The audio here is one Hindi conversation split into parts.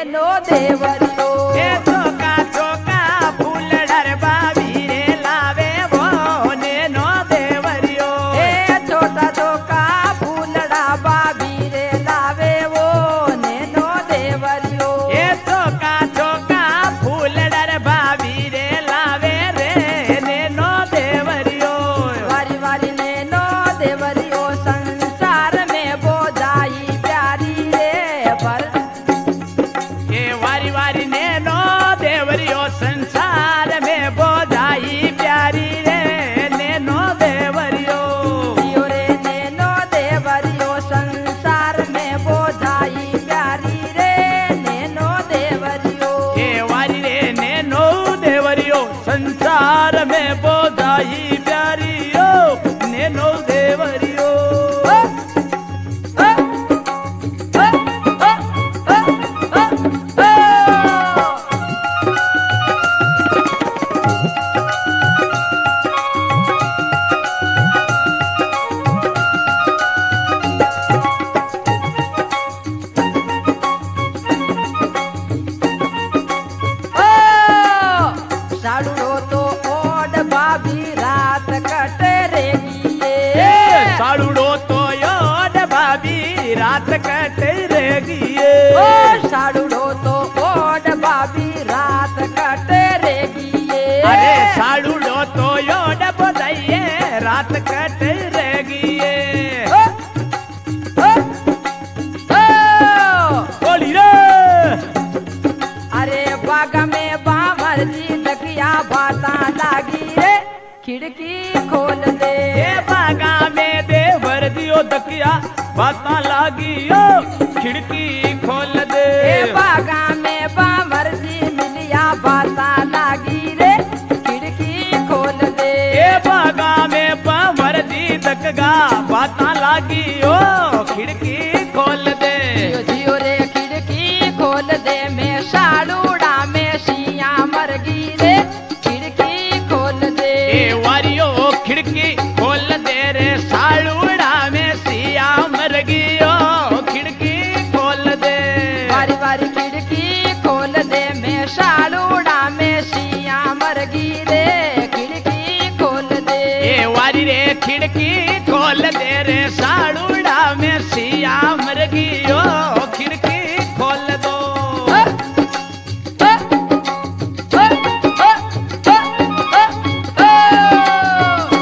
नेनो देवरियो ए चोका चोका फूलड़र बाबी रे लावे वो नेनो देवरियो ए छोटा छोका फूलड़ा बाबी रे लावे वो नेनो देवरियो ए चोका चोका फूलड़र बाबी रे लावे रे नेनो देवरियो वारी वारी नेनो देवरियो संसार में बोझाई प्यारी रे पर ए वारी वारी नेनो देवरियो संसार में बोझाई प्यारी रे नेनो देवरियो जियो रे नेनो देवरियो संसार में बोझाई प्यारी रे नेनो देवरियो ए वारी रे नेनो देवरियो संसार में बोझाई प्यारियो नेनो देवरियो ओ, ओ, ओ, ओ, ओ, ओ, ओ। साड़ू तो ओड भाभी रात कटे रेगी ए साड़ूड़ो तो योड भाभी रात कटे रहेगी ओ साड़ू तो ओड भाभी रात कटे रेगी अरे साड़ूड़ो तो योड बताइए रात कटे रहेगी ओ, ओ, ओ। बोली रे अरे बाग में बामर जी लगिया बाता लागी रे खिड़की खोल दे ए बागा में देवर दियो दकिया बाता लागियो खिड़की खोल दे ए बागा में बामर जी मिलिया बाता लागी रे खिड़की खोल दे ए बागा में पावर दी दकगा बाता लागियो खिड़की खोल दे जियो जियो रे खिड़की खोल दे मैं साड़ूड़ा में सिया मर गी रे खिड़की खोल दे ए वारियो खिड़की खोल दे रे सालूड़ा में सिया मर गियो खिड़की खोल दे बारी बारी खिड़की खोल दे मैं साड़ूड़ा में सिया मर गी रे खिड़की खोल दे ए वारी रे खिड़की खोल दे रे सालूड़ा में सिया मर गियो खिड़की खोल दो ओ, ओ, ओ, ओ, ओ, ओ, ओ।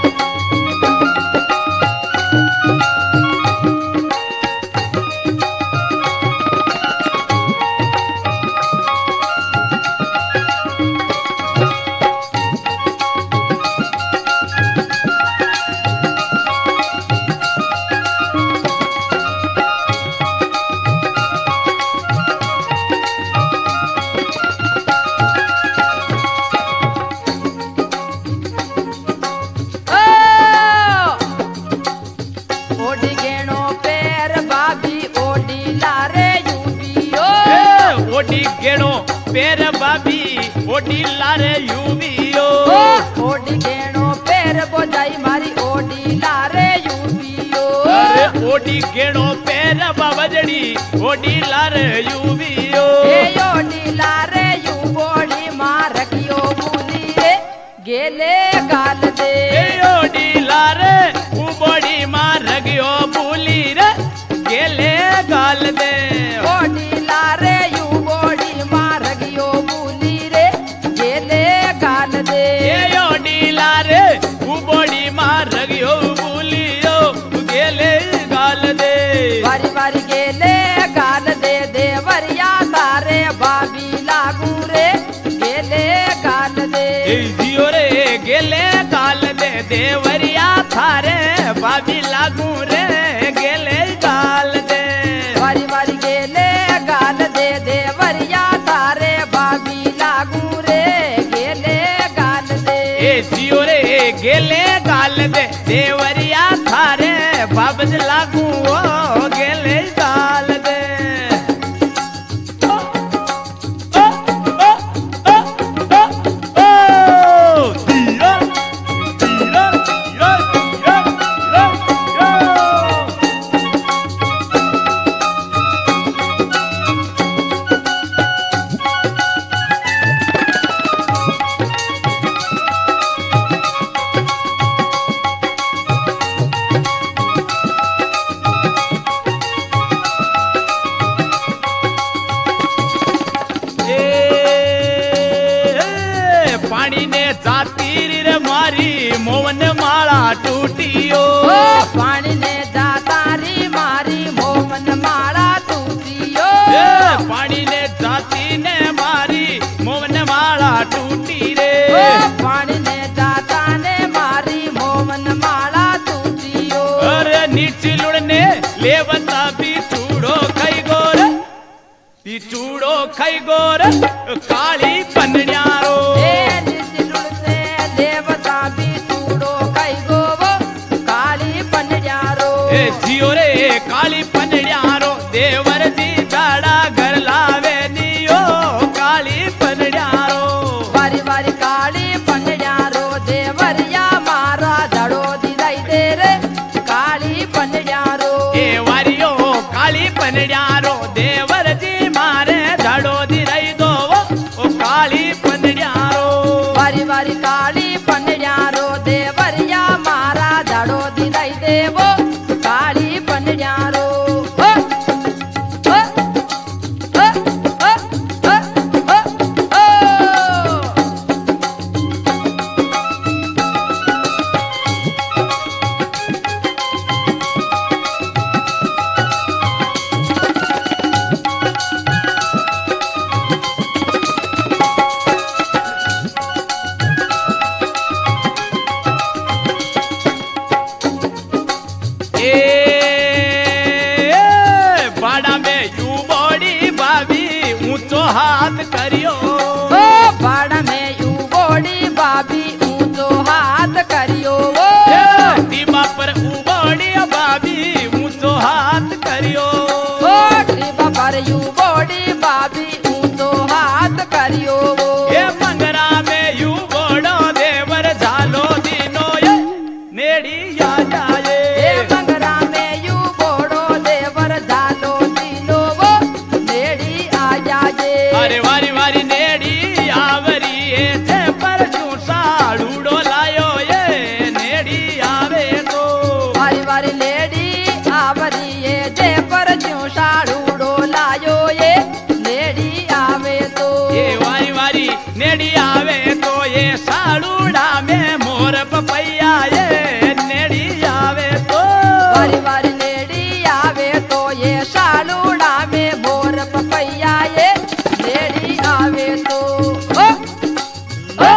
ओडी गेणो पैर भाभी ओडी लारे यूबियो ए ओडी गेणो पेर बाबी ओडी लारे यूबियो ओडी गेणो पैर बोजाई मारी ओडी लारे यूबियो अरे ओडी गेणो पेर बाबजड़ी ओडी लारे यूबियो ए ओडी लारे यू बोड़ी मार रखियो बुली रे गेले गाल दे ए ओडी लारे उबड़ी मार गयो भूली रे गेले गाल दे ओडी लारे यू बोड़ी मार रखियो बुली रे गेले गाल दे ए ओडी लारे उबड़ी मार गयो भूलियो गेले गाल दे वारी वारी गेले गाल दे देवरिया तारे भाभी लागू रे गेले गाल दे ए जियो रे गेले गाल दे देवरिया थारे बाबी लागू रे गेले गाल दे वारी वारी गेले गाल दे देवरिया तारे भाभी लागू रे गेले गाल दे ए जियो रे गेले गाल दे देवरिया थारे बाबज लागू ओ गेले गाल दे ओ, ओ, ओ, ओ, ओ, ओ, धीरा, धीरा, धीरा, धीरा, धीरा, धीरा। पानी ने जाती रे मारी मोवन माला टूटियो ओ पानी ने जातारी मारी मोहन माला टूटियो पानी ने जाती ने मारी मोवन माला टूटी रे ओ पानी ने जाता ने मारी मोहन माला टूटियो अरे नीची लुड़ने लेवता बिचूड़ो खाई गोर बिचूड़ो खाई गोर काली पन्यारो ए निसिलुड़ से देवता बिचूड़ो कई गोवो काली पन्यारो ए जियो रे काली पन्यारो देवर जी जाड़ा घर लावे नियो काली पन्यारो वारी वारी काली पन्यारो देवरिया मारा धड़ो दिलाई दे रे काली पन्यारो ए वारियो काली पन्यारो देवर जी मारे धड़ो दी रही दो ओ काली पन्यारो वारी वारी काली पन्यारो देवरिया मारा धड़ो दिलाई देवो काली पन्यारो बाड़ा में यू बड़ी भाभी ऊंचो हाथ करियो ओ बाड़ा में यू बोड़ी बाबी ऊंचो हाथ करियो वो दीवा पर उबड़ी भाभी ऊंचो हाथ करियो ओ टिबा पर यू बोड़ी बाबी ऊंचो हाथ करियो वो ये मंगरा में यू बड़ो देवर झालो दिनो ये नेड़ी आ जाए ए मंगरा में यू बोड़ो देवर झालो दिनो वो नेड़ी आ जाए अरे वारी वारी नेड़ी आवरी ए जे पर साड़ूड़ो लायो ये नेड़ी आवे तो वारी वारी लेडी आवरी ये जे पर ज्यों साड़ूड़ो लायो ये नेड़ी आवे तो ये वारी वारी नेड़ी आवे तो ये साड़ूड़ा में मोर पपैया ये नेड़ी आवे तो वारी वारी लेडी आवे तो ये सालूड़ा में मोर पपैया ये लेडी आवे तो ओ, ओ,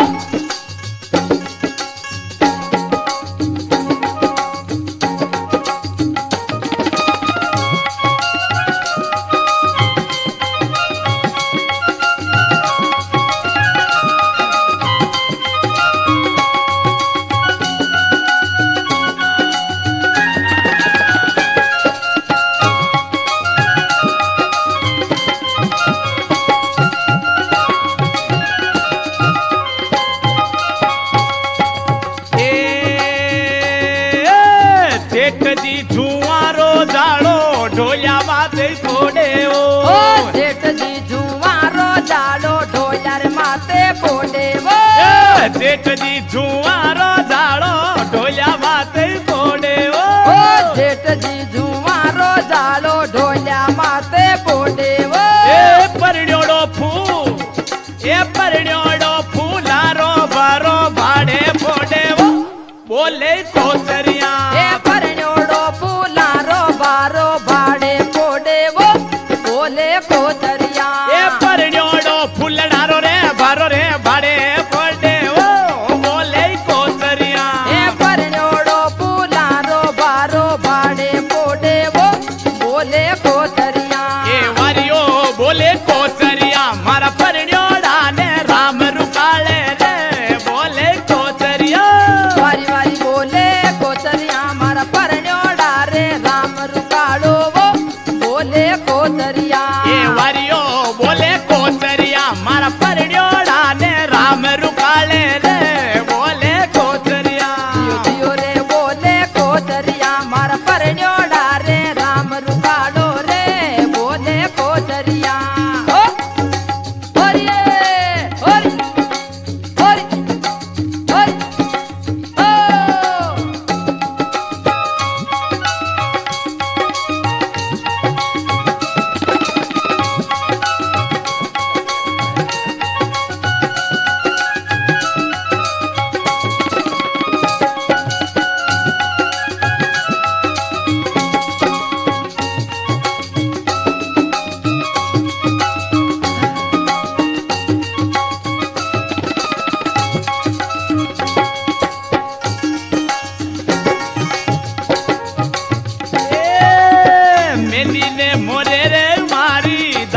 सेठ जी जुआरो जाड़ो ढोलिया माते फोड़े ओ सेठ जी जुआरो जालो ढोलर माते फोड़े वो सेठ जी जुआरो जाड़ो ढोलिया माते फोड़े ओ सेठ जी जुआरो जालो ढोलिया माते फोड़े वो ए परण्योड़ो फूलारो बारो भाड़े फोड़े वो बोले कोचरिया ए परण्योड़ो फूलारो बारो भाड़े फोड़े वो बोले कोचरिया ए परण्योड़ो फूलडारो रे भाड़े फोड़े वो बोले कोचरिया ए परण्योड़ो फूलारो बारो भाड़े फोड़े वो बोले कोचरिया ए वारियो बोले कोचरिया मारा परण्योड़ा ने राम रुकाले रे बोले कोचरिया वारी वारी बोले कोचरिया मारा परण्योड़ा रे राम रुकालो वो बोले कोचरिया ए वारियो बोले कोचरिया मारा परण्योड़ा ने राम रुकाले रे बोले कोचरिया जियो जियो रे बोले कोचरिया मारा परण्योड़ा रे राम रुकालो रे बोले कोचरिया ओ ओरिए ओरी ओरी ओरी ओ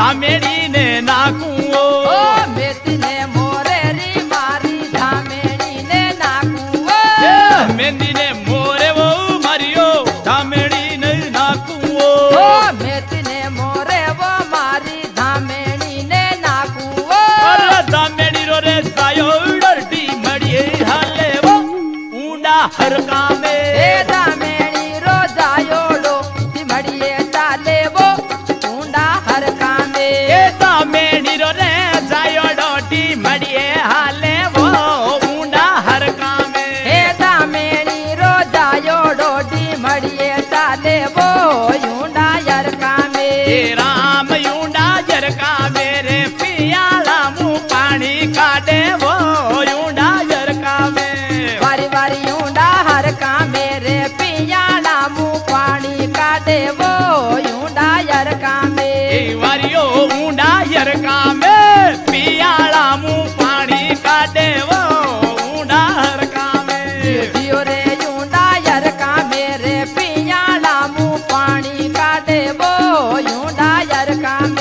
धामेड़ी ने नाकू ओ मेती ने मोरे री मारी धामेड़ी ने नाकू मेहंदी ने मोरे वो मारियो धामेड़ी ने नाकू ओ मेती ने मोरे वो मारी धामेड़ी ने नाकू अरे धामेड़ी रो रे सायो डरती मड़िए हाले वो ऊंडा हर कामे धामेड़ी रो जायो डो मड़िए चाले वो ऊंडा हर कामे धामेड़ी रो रे सायो डोटी मड़िए हाले वो ऊंडा हर कामे धामेड़ी रो जायो डोडी मड़िए चाले वो ऊंडा हर कामे राम यूंडा जरका मेरे पियाला मुँह पानी काटे वो यूंडा जरका में वारी वारी ऊंडा हर कामे रे पियाला मुँह पानी काटे वो ऊंडा हर कामे वारियो ऊंडा जरका में पियाला मुँह पानी काटे वो ऊंडा जरका में दियो रे ऊंडा हर कामे रे पियाला मुँह पानी काटे वो ऊंडा हर कामे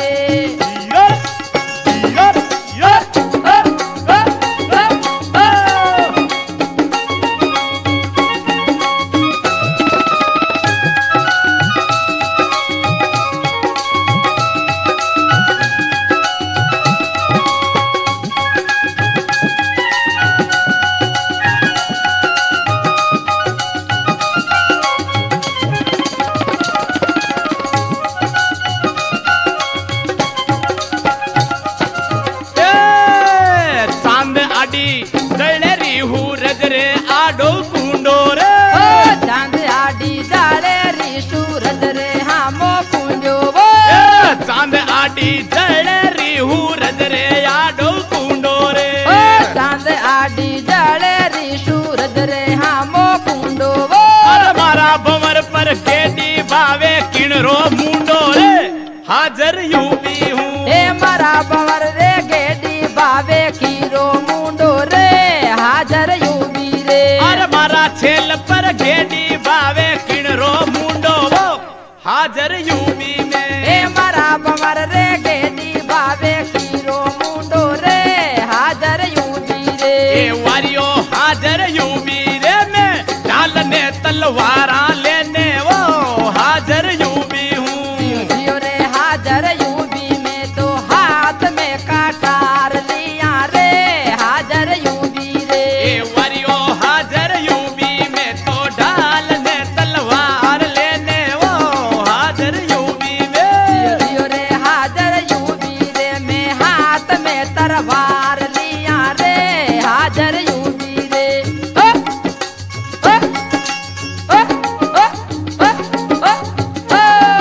चांद आडी दळरी हुरज रे आडो कुंडो रे चांद आडी जाळे री सूरज रे हामो कुंजो वो चांद आडी दळरी हुरज रे आडो कुंडो रे चांद आडी जाळे री सूरज रे हामो कुंडो वो मारा भंवर पर केडी भावे किणरो मुंडो रे हाजर यूपी हूँ हे मारा बवर रे गेडी बावे खीरो मुंडो रे हाजर यूबी रे अरे मारा छेल पर गेडी भावे किणरो मुंडो वो हाजर यूपी में हे मारा बवर रे गेडी बावे खीरो मुंडो रे हाजर यूबी रे ए वारियो हाजर यूपी रे में डालने तलवारा लेने वो हाजर यूपी हूँ जियो रे हाजर यूबी में तो हाथ में काटार लिया रे हाजर यूबी रे ए वारियो हाजर यूपी में तो डालने तलवार लेने वो हाजर यूपी में जियो रे हाजर यूबी रे में हाथ में तलवार लिया रे हाजर यूबी रे ओ, ओ, ओ, ओ, ओ, ओ, ओ।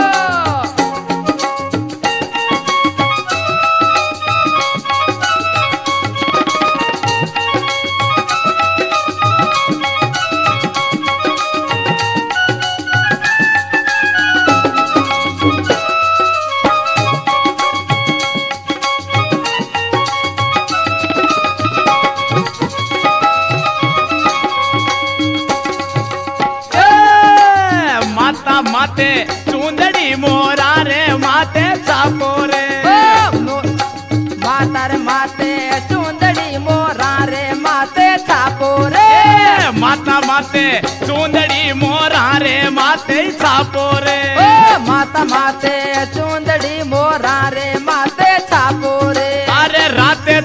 माता माते चुंदड़ी मोरा रे माते चापो रे मातर माते चुंदड़ी मोरा रे माते छापो रे माता माते चुंदड़ी मोरा रे माते चापो रे माता माते चुंदड़ी मोरा रे माते छापो रे अरे राते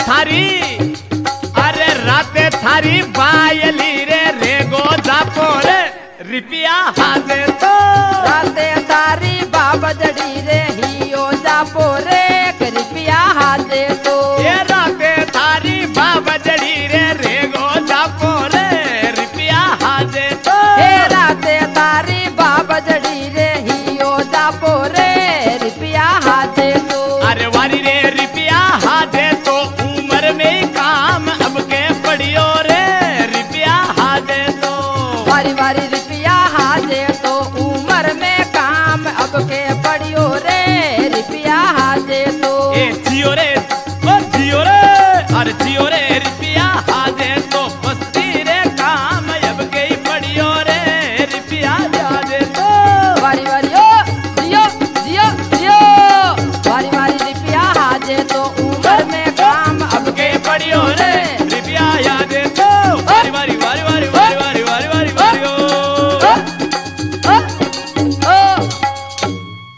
थारी बायली रे रेगो जापो रे रिपिया हाजे तो राते तारी बाबजड़ी रे हियो जापो रे कृपया हाजे तो ये राते थारी बाबजड़ी रे रेगो जापो रे रिपिया हाजे तो हे राते तारी बाबजड़ी रे हियो जापो रे कृपया हाजे तो अरे वारी रे रिपिया हाजे तो उम्र में काम अब के पड़ियो रे रिपिया हाजे तो वारी वारी रुपया हाजे तो उम्र में काम अब के पड़ियो रे रुपया हाजे तो ए जियो रे